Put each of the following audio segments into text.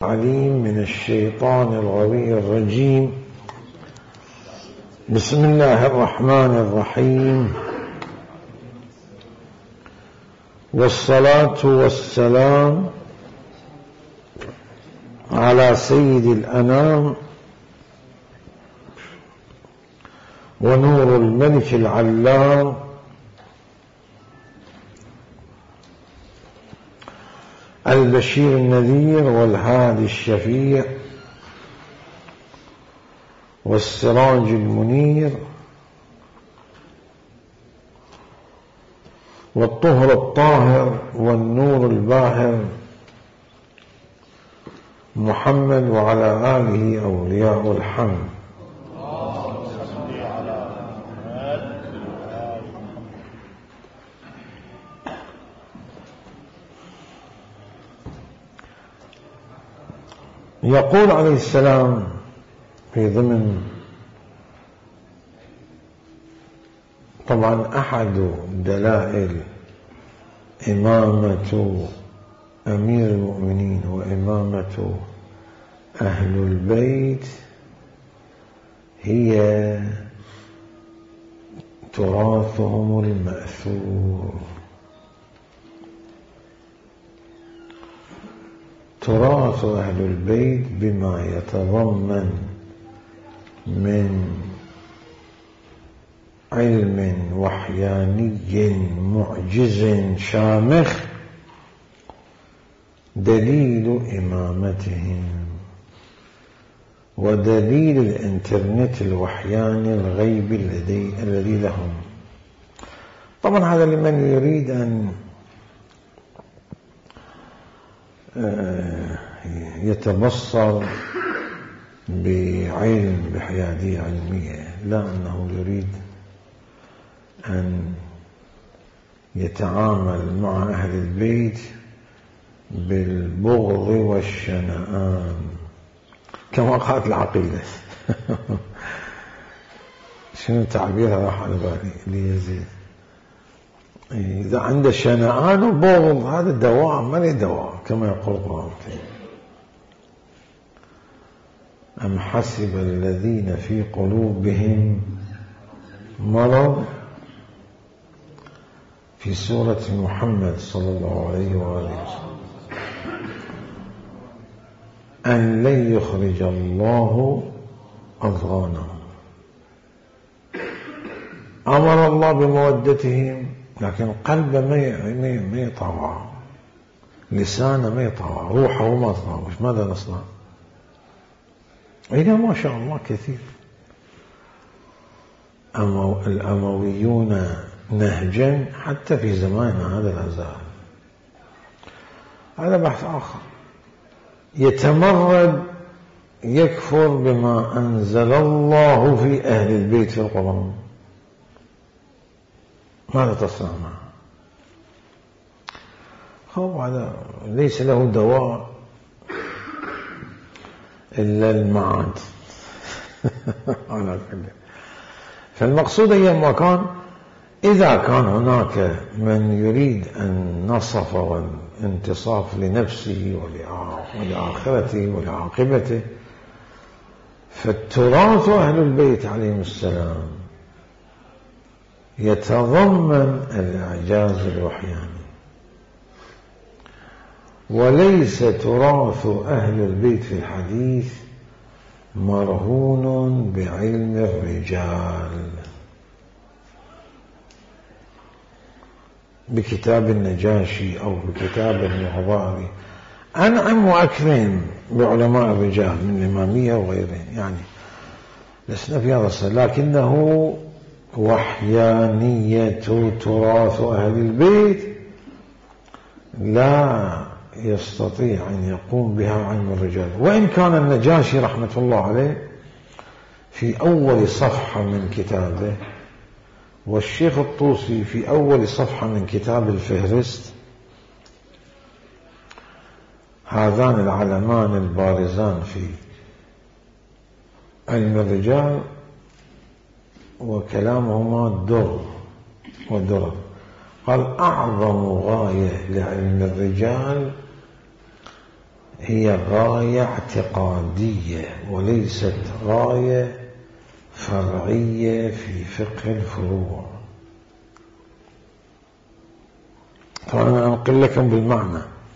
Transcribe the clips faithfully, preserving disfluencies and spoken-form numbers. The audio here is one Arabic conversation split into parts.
عليم من الشيطان الغوي الرجيم. بسم الله الرحمن الرحيم، والصلاة والسلام على سيد الأنام ونور الملك العلام البشير النذير والهادي الشفيع والسراج المنير والطهر الطاهر والنور الباهر محمد وعلى آله أولياء الحمد. يقول عليه السلام في ضمن طبعا أحد دلائل إمامة أمير المؤمنين وإمامة أهل البيت هي تراثهم المأثور، تراث أهل البيت بما يتضمن من علم وحياني معجز شامخ دليل إمامتهم ودليل الإنترنت الوحياني الغيبي الذي الذي لهم. طبعا هذا لمن يريد أن يتبصر بعلم بحيادية علمية، لا أنه يريد أن يتعامل مع أهل البيت بالبغض والشنآن كما قالت العقيدة. شنو تعبيرها راح على بالي ليزيد؟ إذا عنده شنآن وبغض هذا دواء ما له دواء كما يقول القرآن. أم حسب الذين في قلوبهم مرض في سورة محمد صلى الله عليه وآله وسلم أن لن يخرج الله أضغانهم. أمر الله بمودتهم لكن قلبه ما يطوع، لسانه ما يطوع، روحه ما يطوع. ماذا نصنع؟ إذا ما شاء الله كثير. أمو الأمويون نهجا حتى في زماننا هذا لا زال، هذا بحث آخر. يتمرد يكفر بما أنزل الله في أهل البيت في القرآن، ماذا تصنع معه؟ هو هذا ليس له دواء إلا المعاد. فالمقصود أيما كان، إذا كان هناك من يريد النصف والانتصاف لنفسه ولآخرته ولعاقبته، فالتراث أهل البيت عليهم السلام يتضمن الإعجاز الوحياني، وليس تراث أهل البيت في الحديث مرهون بعلم الرجال بكتاب النجاشي أو بكتاب المغضاري. أنعم وأكرم بعلماء الرجال من الإمامية وغيرهم، يعني لسنا في هذا الصدد، لكنه وحيانية تراث أهل البيت لا يستطيع أن يقوم بها علم الرجال. وإن كان النجاشي رحمة الله عليه في أول صفحة من كتابه، والشيخ الطوسي في أول صفحة من كتاب الفهرست، هذان العلمان البارزان في علم الرجال وكلامهما در ودرر. قال أعظم غاية لعلم الرجال هي غاية اعتقادية وليست غاية فرعية في فقه الفروع. طبعا أنا أنقل لكم بالمعنى.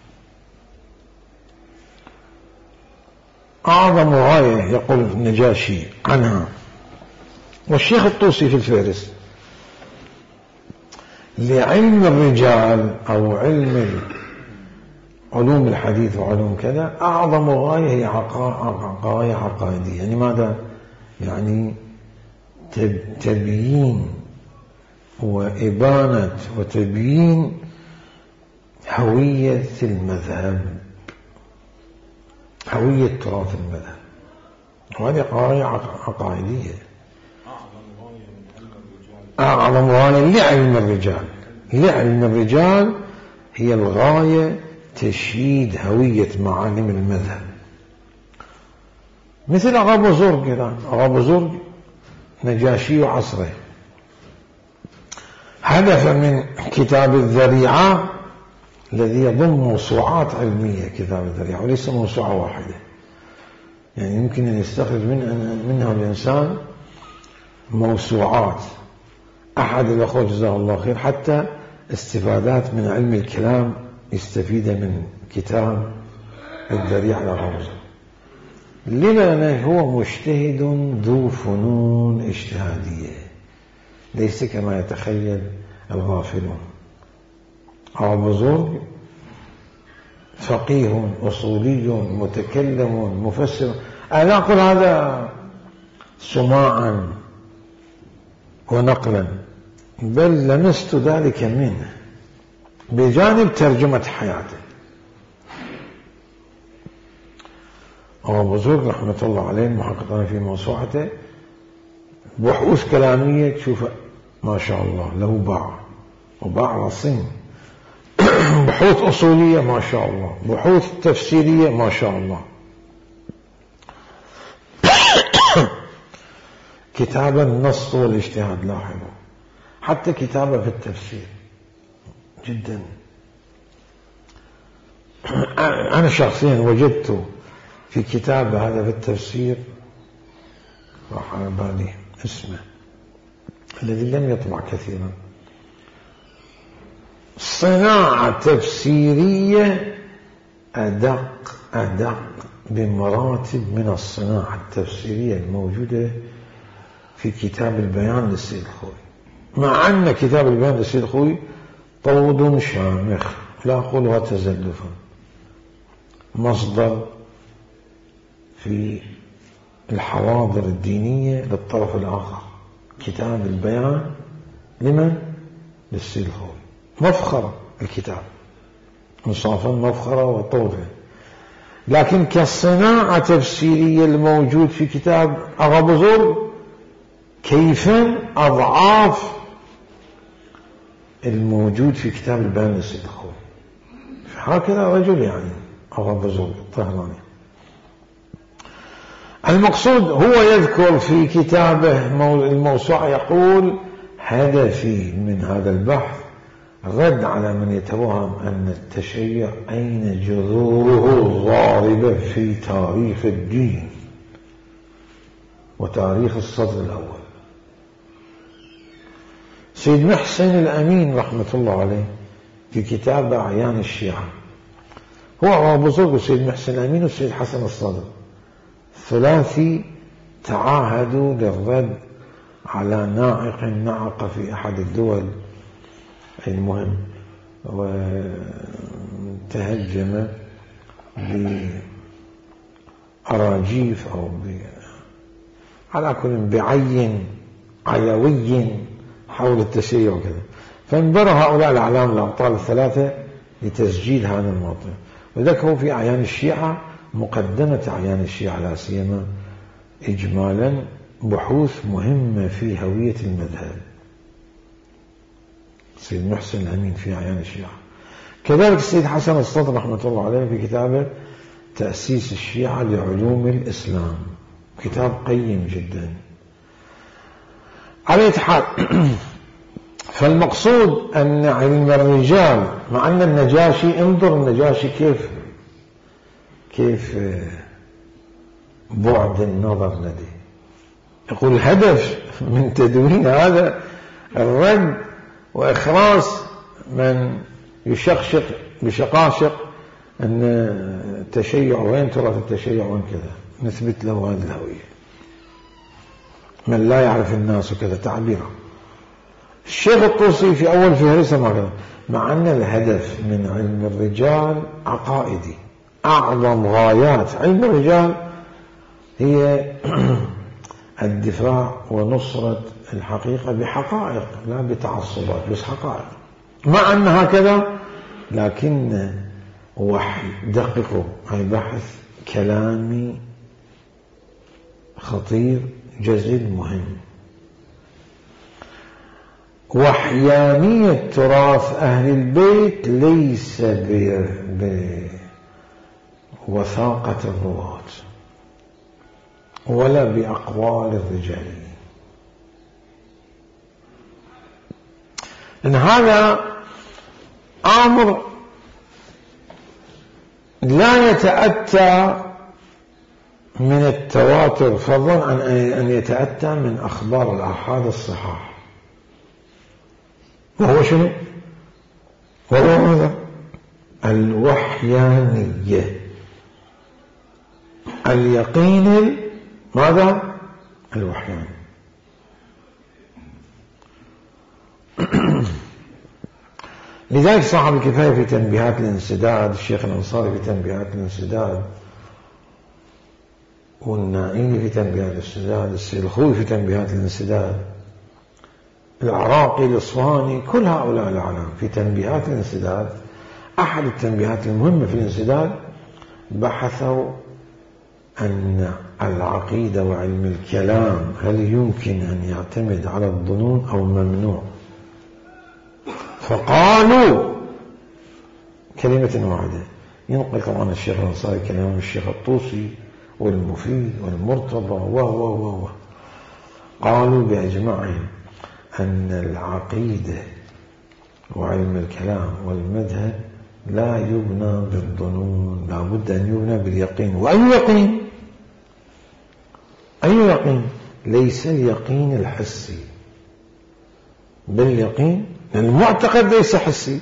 أعظم غاية يقول النجاشي عنها والشيخ الطوسي في الفهرس لعلم الرجال أو علم علوم الحديث وعلوم كذا، أعظم غاية هي غاية عقائدية. يعني ماذا؟ يعني تبيين وإبانة وتبيين هوية المذهب، هوية تراث المذهب، وهذه غاية عقائدية. أعظم غاية لعلم الرجال، لعلم الرجال هي الغاية تشييد هوية معالم المذهب. مثل أغا بزرگ الآن، أغا بزرگ نجاشي وعصره هدف من كتاب الذريعة الذي يضم موسوعات علمية، كتاب الذريعة وليس موسوعة واحدة، يعني يمكن أن يستخرج منها الإنسان موسوعات. أحد الأخوة جزاه الله خير حتى استفادات من علم الكلام يستفيد من كتاب الذريعة لغوزة. لأنه هو مجتهد ذو فنون اجتهادية ليس كما يتخيل الغافلون. أو بزرگ فقيه أصولي متكلم مفسر. أنا أقول هذا سماعا ونقلا، بل لمست ذلك منه بجانب ترجمة حياته. أبو بزرگ رحمة الله عليه محققنا في موسوعته بحوث كلامية تشوف ما شاء الله له باع وباع رصين، بحوث أصولية ما شاء الله، بحوث تفسيرية ما شاء الله. كتاب النص والاجتهاد لاحظوا، حتى كتابه في التفسير جدا. أنا شخصيا وجدت في كتاب هذا في التفسير راح على بالي اسمه الذي لم يطبع كثيرا، صناعة تفسيرية أدق أدق بمراتب من الصناعة التفسيرية الموجودة في كتاب البيان للسيد الخوي. مع أن كتاب البيان للسيد الخوي طود شامخ لا أقولها تزلفا، مصدر في الحواضر الدينية للطرف الآخر. كتاب البيان لمن؟ للسيد الخوي، مفخرة الكتاب مصافا مفخرة وطوفة، لكن كالصناعة تفسيرية الموجود في كتاب أغا بزرگ كيفاً أضعاف الموجود في كتاب البيان للسيد الخوي. هكذا رجل يعني أغا بزرگ الطهراني. المقصود هو يذكر في كتابه الموسوعة يقول هدفي من هذا البحث رد على من يتوهم أن التشيع أين جذوره الضاربة في تاريخ الدين وتاريخ الصدر الأول. سيد محسن الأمين رحمة الله عليه في كتاب أعيان الشيعة، هو أبو بزرگ وسيد محسن الأمين والسيد حسن الصدر ثلاثي تعاهدوا للرد على ناعق نعق في أحد الدول المهم وتهجم بأراجيف أو ب... على كل بعين عيوي حول التشيع وكذا. فانبروا هؤلاء الأعلام الأبطال الثلاثة لتسجيل هذا الموضوع، وذكروا في أعيان الشيعة مقدمة أعيان الشيعة لا سيما إجمالا بحوث مهمة في هوية المذهب. سيد محسن الأمين في أعيان الشيعة، كذلك السيد حسن الصدر رحمة الله عليه في كتابه تأسيس الشيعة لعلوم الإسلام، كتاب قيم جدا. على حال فالمقصود أن علم الرجال، مع أن النجاشي انظر النجاشي كيف كيف بعد النظر لديه. يقول الهدف من تدوين هذا الرد وإخراس من يشقشق بشقاشق أن التشيع وين تراث التشيع وين كذا، نثبت له هذه الهوية. من لا يعرف الناس كذا تعبيره. الشيخ الطوسي في أول فهرسة ما مع أن الهدف من علم الرجال عقائدي، أعظم غايات علم الرجال هي الدفاع ونصرة الحقيقة بحقائق لا بتعصبات، بس حقائق. مع أن هكذا لكن وحي دققوا، هاي بحث كلامي خطير جزيل مهم. وحيانية تراث أهل البيت ليس بوثاقة الرواة ولا بأقوال الرجال، إن هذا أمر لا يتأتى من التواتر فضلا عن أن يتأتى من أخبار الآحاد الصحاح. وهو شنو؟ وهو ماذا؟ الوحيانية، اليقين ماذا؟ الوحياني. لذلك صاحب الكفاية في تنبيهات الانسداد، الشيخ الأنصاري في تنبيهات الانسداد، والنائي في تنبيهات الانسداد، السيد الخوي في تنبيهات الانسداد، العراقي الإصفهاني، كل هؤلاء العلام في تنبيهات الانسداد. أحد التنبيهات المهمة في الانسداد بحثوا أن العقيدة وعلم الكلام هل يمكن أن يعتمد على الظنون أو ممنوع، فقالوا كلمة واحدة. ينقل طبعا الشيخ الأنصاري كلام الشيخ الطوسي والمفيد والمرتضى و و و قالوا بأجمعهم أن العقيدة وعلم الكلام والمذهب لا يبنى بالظنون، لا بد أن يبنى باليقين. وأي يقين؟ أي يقين؟ ليس اليقين الحسي، باليقين المعتقد ليس حسي،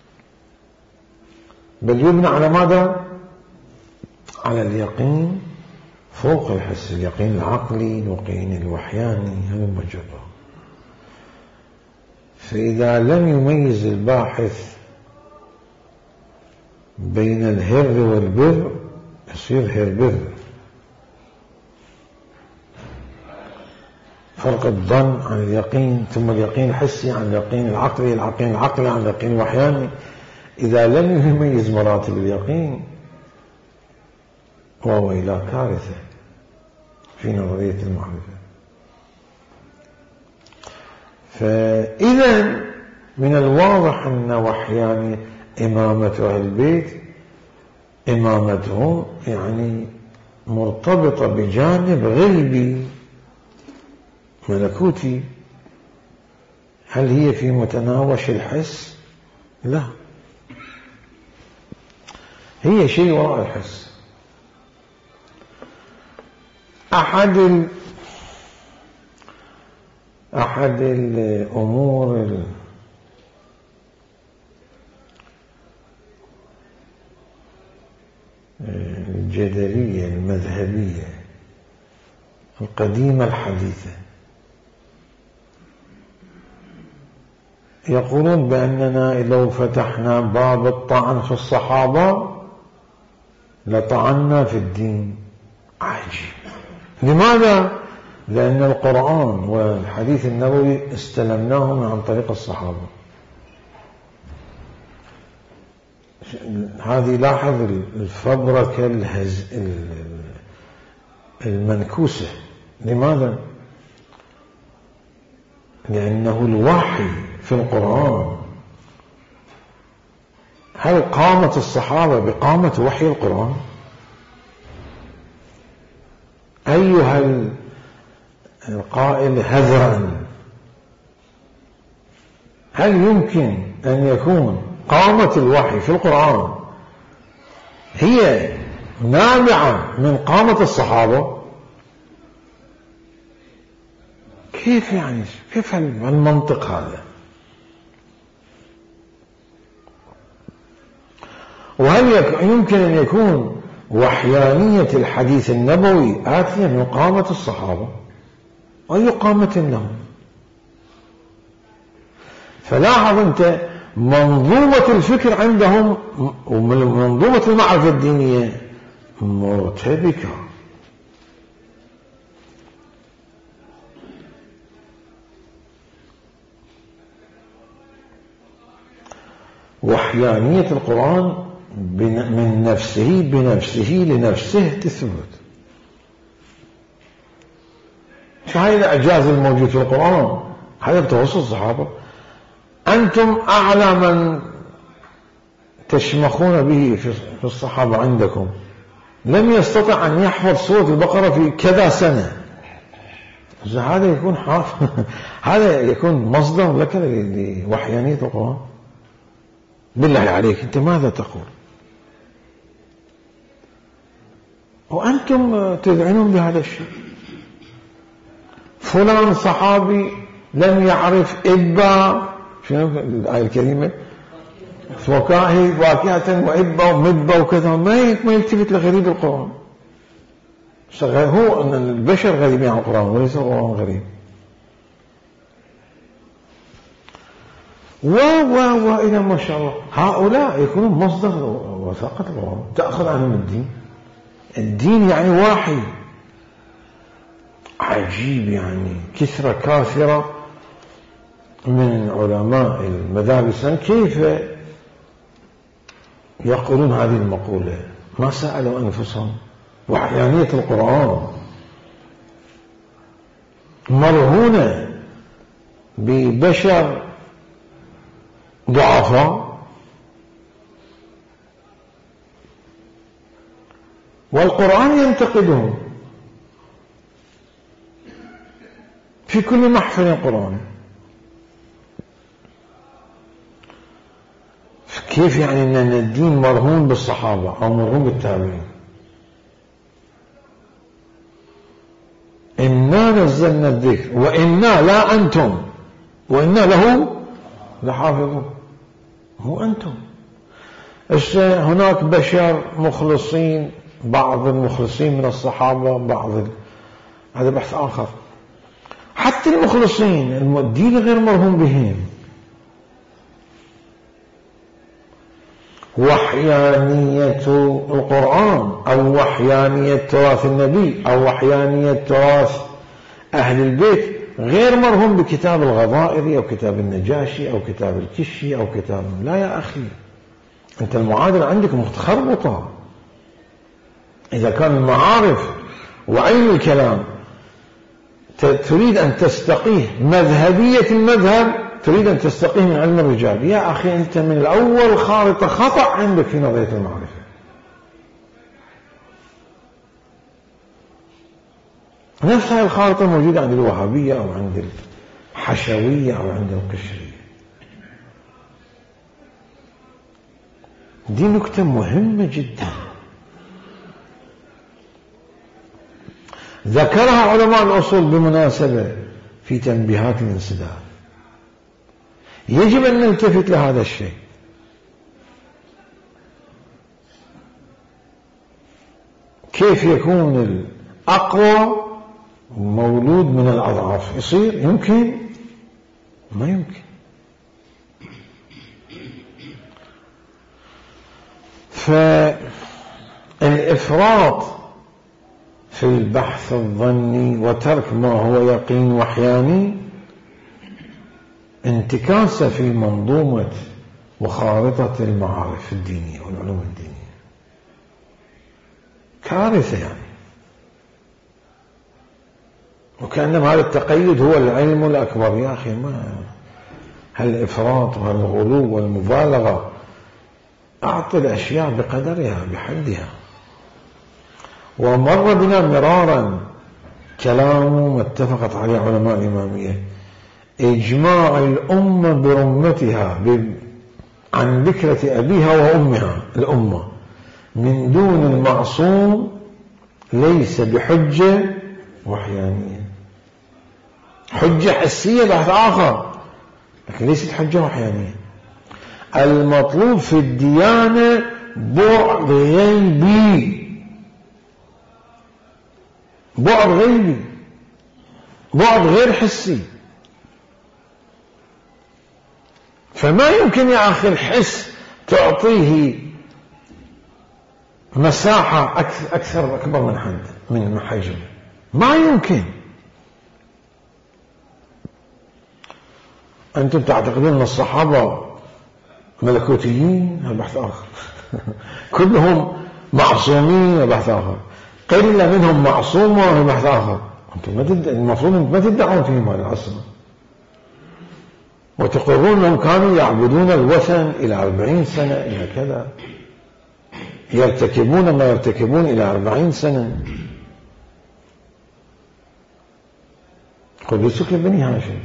بل يبنى على ماذا؟ على اليقين فوق الحس، اليقين العقلي، اليقين الوحياني، هذا مجرد. فإذا لم يميز الباحث بين الهر والبر يصير هربر. فرق الظن عن اليقين، ثم اليقين الحسي عن اليقين العقلي، اليقين العقلي عن اليقين الوحياني. إذا لم يميز مراتب اليقين وهو إلى كارثة في نظرية المعرفة. فإذا من الواضح أن وحياني إمامة أهل البيت إمامتهم يعني مرتبطة بجانب غيبي ملكوتي. هل هي في متناوش الحس؟ لا، هي شيء وراء الحس. أحد ال... أحد الأمور الجدلية المذهبية القديمة الحديثة يقولون بأننا لو فتحنا باب الطعن في الصحابة لطعنا في الدين. عجيب. لماذا؟ لأن القرآن والحديث النبوي استلمناهم عن طريق الصحابة. هذه لاحظ الفبركة الهز... المنكوسة. لماذا؟ لأنه الوحي في القرآن، هل قامت الصحابة بقامة وحي القرآن؟ أيها القائل هذرا، هل يمكن أن يكون قامة الوحي في القرآن هي نابعة من قامة الصحابة؟ كيف يعني؟ كيف المنطق هذا؟ وهل يمكن أن يكون وحيانية الحديث النبوي آتية من قامة الصحابة؟ أي قامة لهم؟ فلاحظ أنت منظومة الفكر عندهم ومنظومة المعرفة الدينية مرتبكة. وحيانية القرآن من نفسه بنفسه لنفسه تثبت. هاي الإعجاز الموجود في القرآن هذا بتوسط الصحابة. أنتم أعلى من تشمخون به في الصحابة عندكم لم يستطع أن يحفظ سورة البقرة في كذا سنة. هذا يكون حافظ هذا يكون مصدر لك لوحيانية القرآن؟ بالله عليك أنت ماذا تقول؟ وأنتم تذعنون بهذا الشيء. فلان صحابي لم يعرف إبا، شنو الآية الكريمة؟ فكاهي واكهة وإبا ومدبا وكذا، ما ما يلتفت لغريب القرآن. هو أن البشر غريبين عن القرآن وليس القرآن غريب. و و وإلى ما شاء الله هؤلاء يكونون مصدر وثاقة القرآن، تأخذ عنهم الدين. الدين يعني واحد عجيب، يعني كثرة كاثرة من علماء المدارس كيف يقولون هذه المقولة؟ ما سألوا أنفسهم. وحيانية القرآن مرهونة ببشر ضعفاء، والقرآن ينتقدهم في كل محفل قرآني. كيف يعني أن الدين مرهون بالصحابة أو مرهون بالتابعين؟ إنا نزلنا الذكر وإنا لا أنتم وإنا له لحافظون. هو أنتم هناك بشر مخلصين، بعض المخلصين من الصحابة، بعض ال... هذا بحث آخر. حتى المخلصين الدين غير مرهون بهم. وحيانية القرآن أو وحيانية تراث النبي أو وحيانية تراث أهل البيت غير مرهون بكتاب الغضائري أو كتاب النجاشي أو كتاب الكشي أو كتاب، لا يا أخي، أنت المعادلة عندك متخربطة. إذا كان المعارف وعلم الكلام تريد أن تستقيه مذهبية المذهب، تريد أن تستقيه من علم الرجال، يا أخي أنت من الأول خارطة خطأ عندك في نظرية المعرفة. نفس هذه الخارطة موجودة عند الوهابية أو عند الحشوية أو عند القشرية. دي نكتة مهمة جدا ذكرها علماء الأصول بمناسبة في تنبيهات الانسداد. يجب أن نلتفت لهذا الشيء. كيف يكون الأقوى مولود من الأضعاف؟ يصير؟ يمكن؟ ما يمكن. فالإفراط في البحث الظني وترك ما هو يقين وحياني انتكاسة في منظومة وخارطة المعارف الدينية والعلوم الدينية، كارثة يعني. وكأنما هذا التقيد هو العلم الأكبر. يا أخي ما هالإفراط وهالغلو والمبالغة. أعطي الأشياء بقدرها بحدها. ومر بنا مرارا كلام اتفقت عليه علماء الإمامية، إجماع الأمة برمتها عن بكرة أبيها وأمها الأمة من دون المعصوم ليس بحجة وحيانية. حجة حسية بحث آخر، لكن ليست حجة وحيانية. المطلوب في الديانة بعد غيبي، بعد غيبي، بعد غير حسي. فما يمكن يا أخي الحس تعطيه مساحة أكثر أكبر من حد من حجم، ما يمكن. أنتم تعتقدون أن الصحابة ملكوتيين؟ هذا بحث آخر. كلهم معصومين؟ هذا بحث آخر. قلة منهم معصومة؟ هذا بحث آخر. أنتم المفروض ما تدعون فيهم هذا أصلا، وتقرون أنهم كانوا يعبدون الوثن إلى أربعين سنة، إلى كذا، يرتكبون ما يرتكبون إلى أربعين سنة. قل يسك بني هاشم،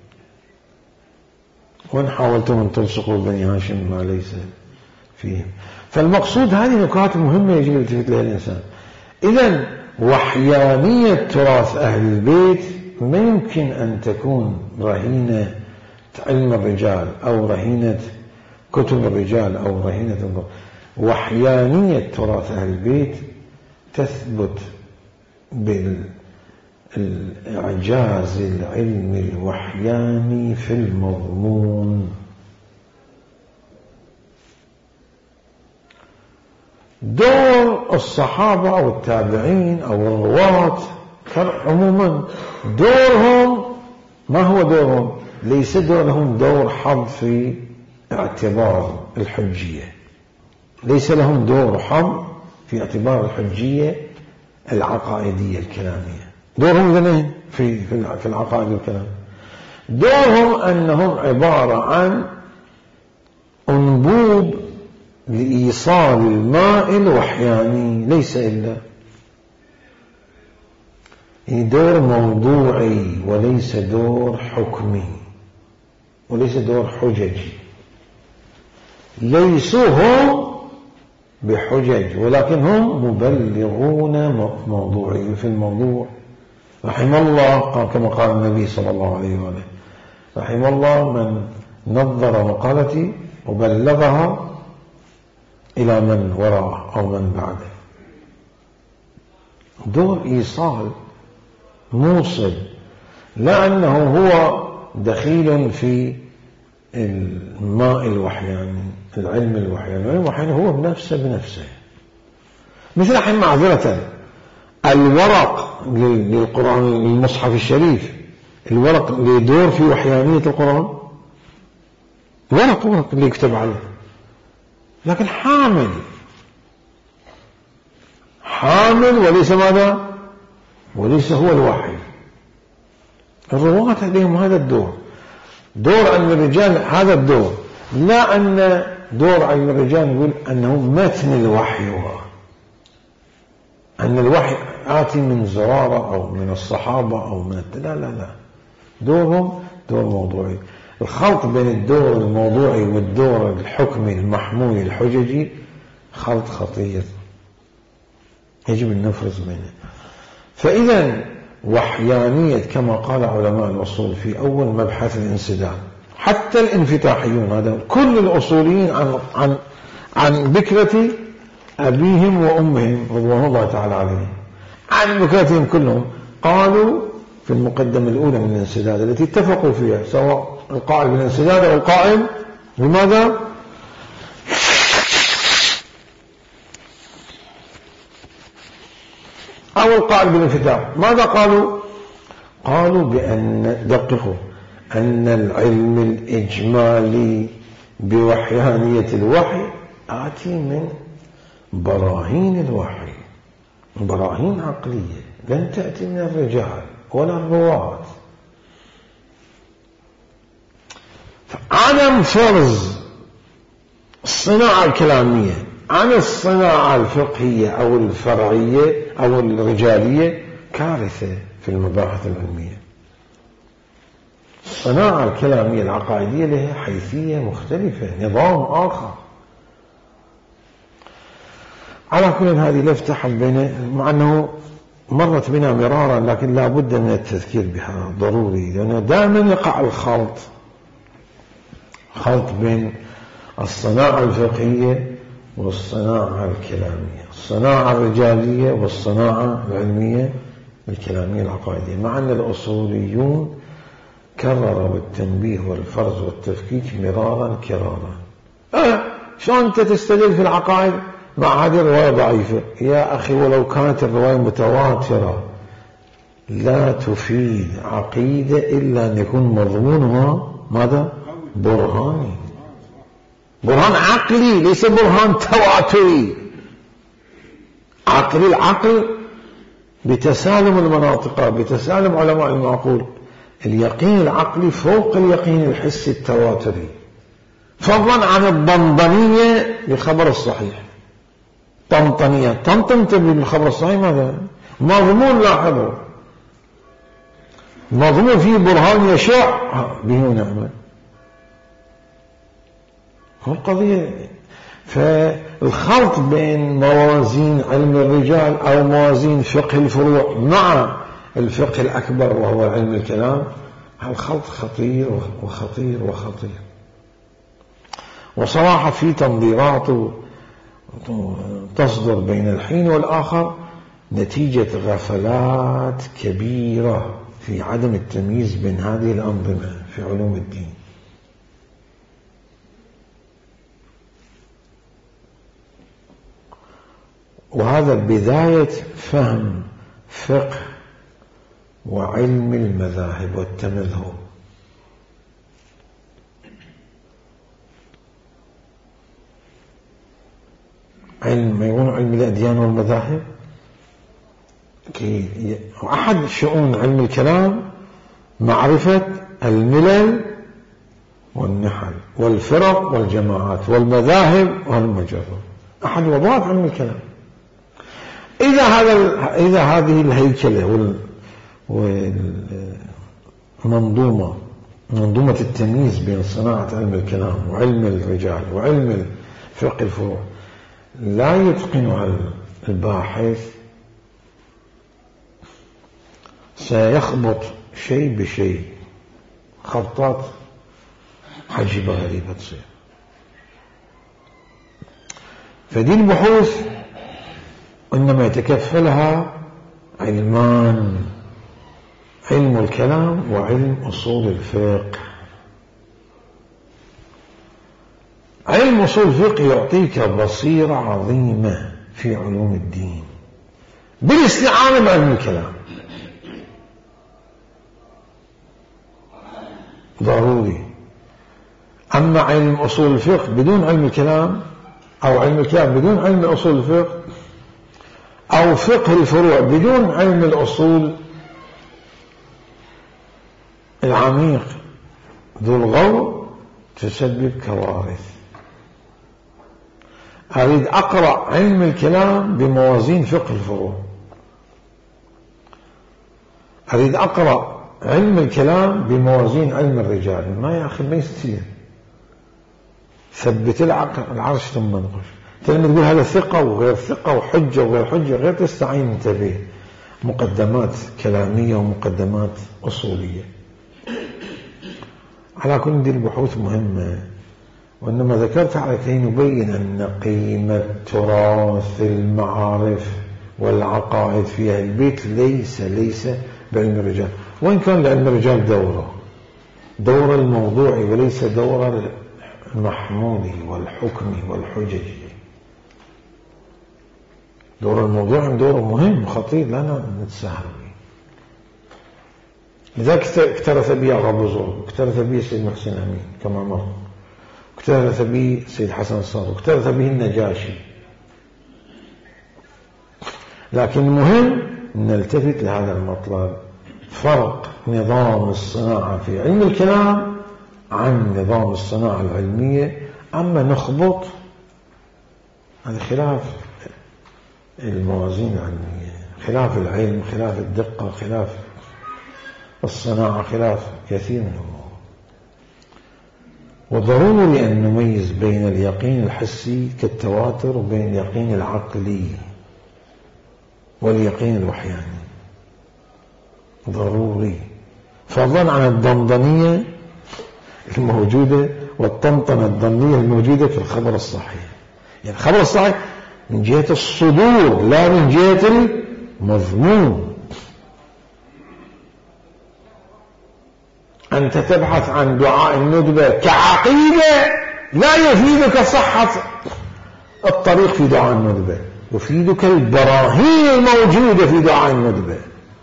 وإن حاولتم أن تلصقوا بني هاشم ما ليس فيهم. فالمقصود هذه نكات مهمة يجب أن يلتفت لها الإنسان. إذن وحيانية تراث أهل البيت ما يمكن أن تكون رهينة علم الرجال أو رهينة كتب الرجال أو رهينة الضوء. وحيانية تراث أهل البيت تثبت بالإعجاز العلمي الوحياني في المضمون. دور الصحابة أو التابعين أو الرواة عموما، دورهم ما هو دورهم؟ ليس دورهم دور حظ في اعتبار الحجية، ليس لهم دور حظ في اعتبار الحجية العقائدية الكلامية. دورهم اثنين في في العقائد الكلام. دورهم أنهم عبارة عن أنبوب لإيصال الماء الوحياني، ليس إلا دور موضوعي وليس دور حكمي وليس دور حججي. ليسوا هم بحجج، ولكن هم مبلغون موضوعي في الموضوع. رحم الله كما قال النبي صلى الله عليه وآله، رحم الله من نظر مقالتي وبلغها إلى من وراءه أو من بعده. دور إيصال موصل، لا أنه هو دخيل في الماء الوحياني، العلم الوحياني. العلم الوحياني هو بنفسه بنفسه. مثل الحين معذرة الورق للقرآن المصحف الشريف، الورق اللي يدور في وحيانية القرآن، ورق ورق اللي يكتب عليه، لكن حامل حامل وليس ماذا؟ وليس هو الوحي. الرواة عليهم هذا الدور، دور علم الرجال هذا الدور، لا أن دور علم الرجال يقول أنه متن الوحي هو أن الوحي آتي من زرارة أو من الصحابة أو من لا لا لا. دورهم دور موضوعي. الخلط بين الدور الموضوعي والدور الحكمي المحمول الحججي خلط خطير، يجب أن نفرز بينه. فإذا وحيانية كما قال علماء الأصول في أول مبحث الانسداد، حتى الانفتاحيون هذا كل الأصوليين عن عن عن بكرة أبيهم وأمهم رضوان الله تعالى عليهم، عن بكرتهم كلهم، قالوا في المقدمة الأولى من الانسداد التي اتفقوا فيها، سواء القائل بالانسداد أو القائل بماذا؟ أو القائل بالانفتاح، ماذا قالوا؟ قالوا بأن دققوا أن العلم الإجمالي بوحيانية الوحي آتي من براهين الوحي، براهين عقلية لن تأتي من الرجال ولا الرواة. عدم فرز الصناعة الكلامية عن الصناعة الفقهية أو الفرعية أو الرجالية كارثة في المباحث العلمية. الصناعة الكلامية العقائدية لها حيثية مختلفة، نظام آخر. على كل هذه لفتة بين، مع أنه مرت بنا مرارا لكن لا بد من التذكير بها ضروري، لأنه دائما يقع الخلط خلط بين الصناعة الفقهية والصناعة الكلامية، الصناعة الرجالية والصناعة العلمية الكلامية العقائدية، مع أن الأصوليون كرروا التنبيه والفرز والتفكيك مرارا كرارا. أه شلون أنت تستدل في العقائد مع هذه الرواية ضعيفة؟ يا أخي ولو كانت الرواية متواترة لا تفيد عقيدة إلا أن يكون مضمونها ماذا؟ برهاني، برهان عقلي ليس برهان تواتري. عقلي، العقل بتسالم المناطق، بتسالم علماء المعقول، اليقين العقلي فوق اليقين الحسي التواتري، فضلا عن الضمضمية للخبر الصحيح. طنطنية طنطنت بالخبر الصحيح ماذا؟ مضمون، لاحظوا مضمون فيه برهان يشع به نعمة. هو القضية. فالخلط بين موازين علم الرجال أو موازين فقه الفروع مع الفقه الأكبر وهو علم الكلام، الخلط خطير وخطير وخطير. وصراحة في تنظيرات تصدر بين الحين والآخر نتيجة غفلات كبيرة في عدم التمييز بين هذه الأنظمة في علوم الدين. وهذا بداية فهم فقه وعلم المذاهب والتمذهب. علم ما يقولون علم الأديان والمذاهب، أحد شؤون علم الكلام معرفة الملل والنحل والفرق والجماعات والمذاهب والمجرد، أحد وظائف علم الكلام. إذا هذا إذا هذه الهيكلة والمنظومة منظومة التمييز بين صناعة علم الكلام وعلم الرجال وعلم فقه الفروع لا يتقنها الباحث، سيخبط شيء بشيء، خبطات عجيبة غريبة تصير. فدي البحوث إنما يتكفلها علمان، علم الكلام وعلم أصول الفقه. علم أصول الفقه يعطيك بصيرة عظيمة في علوم الدين بالاستعانة بعلم الكلام، ضروري. أما علم أصول الفقه بدون علم الكلام، أو علم الكلام بدون علم أصول الفقه، أو فقه الفروع بدون علم الأصول العميق ذو الغور، تسبب كوارث. أريد أقرأ علم الكلام بموازين فقه الفروع، أريد أقرأ علم الكلام بموازين علم الرجال، ما يا أخي ما يصير. ثبت العرش ثم انقش. لما تقول هذا ثقة وغير ثقة وحجة وغير حجة، غير تستعين انت به مقدمات كلامية ومقدمات أصولية. على كل دي البحوث مهمة، وإنما ذكرت على كي نبين أن قيمة تراث المعارف والعقائد في البيت ليس ليس بعلم الرجال، وإن كان لعلم الرجال دوره دور الموضوع وليس دور المحمود والحكم والحجج. دور الموضوع دور مهم خطير لا نتساهل به. لذلك اكترث به أبو زرع، اكترث به سيد محسن أمين كما مر، اكترث به سيد حسن صادق، اكترث به النجاشي. لكن المهم نلتفت لهذا المطلب، فرق نظام الصناعة في علم الكلام عن نظام الصناعة العلمية. أما نخبط هذا خلاف الموازين العلمية، خلاف العلم، خلاف الدقة، خلاف الصناعة، خلاف كثير من الأمور. وضروري أن نميز بين اليقين الحسي كالتواتر وبين اليقين العقلي واليقين الوحياني، ضروري، فضلا عن الضمضمية الموجودة والطنطنة الضمنية الموجودة في الخبر الصحيح. يعني الخبر الصحيح من جهة الصدور لا من جهة المضمون. أنت تبحث عن دعاء الندبة كعقيدة لا يفيدك صحة الطريق في دعاء الندبة، يفيدك البراهين الموجودة في دعاء الندبة.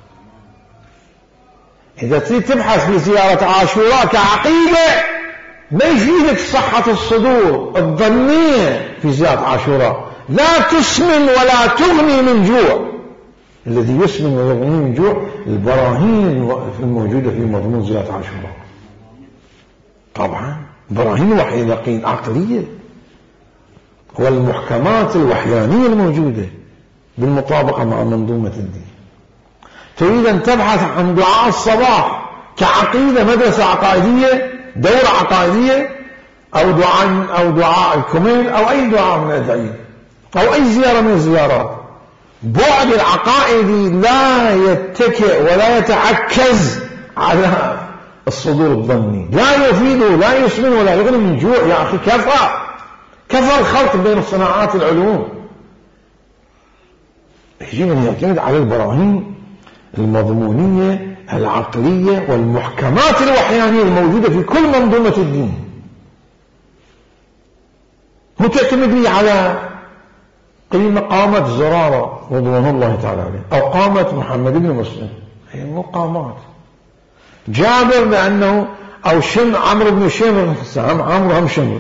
إذا تريد تبحث في زيارة عاشوراء كعقيدة ما يفيدك صحة الصدور الظنية في زيارة عاشوراء، لا تسمن ولا تغني من جوع. الذي يسمن ويغني من جوع البراهين الموجودة في مضمون زيارة عاشوراء. طبعا براهين وحي يقين عقلية والمحكمات الوحيانية الموجودة بالمطابقة مع منظومة الدين. تريد أن تبحث عن دعاء الصباح كعقيدة، مدرسة عقائدية، دورة عقائدية، أو دعاء أو دعاء الكميل أو أي دعاء من الأدعية أو أي زيارة من الزيارات، بعد العقائدي لا يتكئ ولا يتعكز على الصدور الظني، لا يفيد لا يسمن ولا يغني من جوع. يا أخي كفى كفى الخلط بين الصناعات العلوم. يجب أن يعتمد على البراهين المضمونية العقلية والمحكمات الوحيانية الموجودة في كل منظومة الدين، مو تعتمد لي على قيمة قامت زرارة رضوان الله تعالى عليه أو قامت محمد بن مسلم، هي مقامات. جابر بأنه أو شم عمرو بن شمر، عمرو هم شمر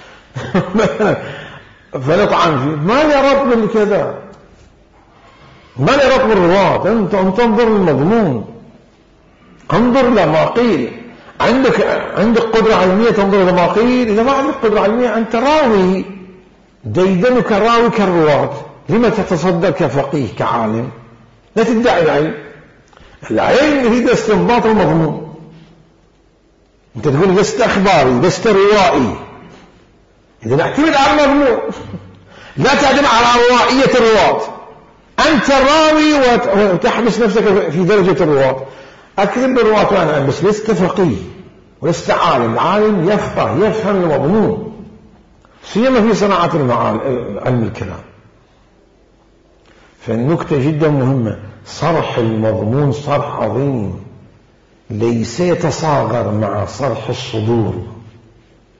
فنطعن فيه، ما لي ربط بالكذا، ما لي ربط بالرواة. أنت تنظر للمضمون، انظر لما قيل. عندك عندك قدرة علمية تنظر لما قيل. إذا ما عندك قدرة علمية أنت راوي، ديدنك راوي كالرواة، لما تتصدر كفقيه كعالم؟ لا تدعي العلم. العلم يريد استنباط المضمون. أنت تقول لست أخباري لست روائي، إذا اعتمد على المضمون، لا تعتمد على روائية الرواة. أنت راوي وتحبس نفسك في درجة الرواة. أكذب بالرواة وأنا بس لست فقيه ولست عالم. العالم يفقه يفهم المضمون، سيما في صناعة علم الكلام. فالنكتة جدا مهمة، صرح المضمون صرح عظيم ليس يتصاغر مع صرح الصدور.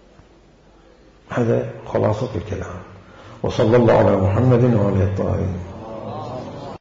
هذا خلاصة الكلام. وصلى الله على محمد وعلى الطاهرين.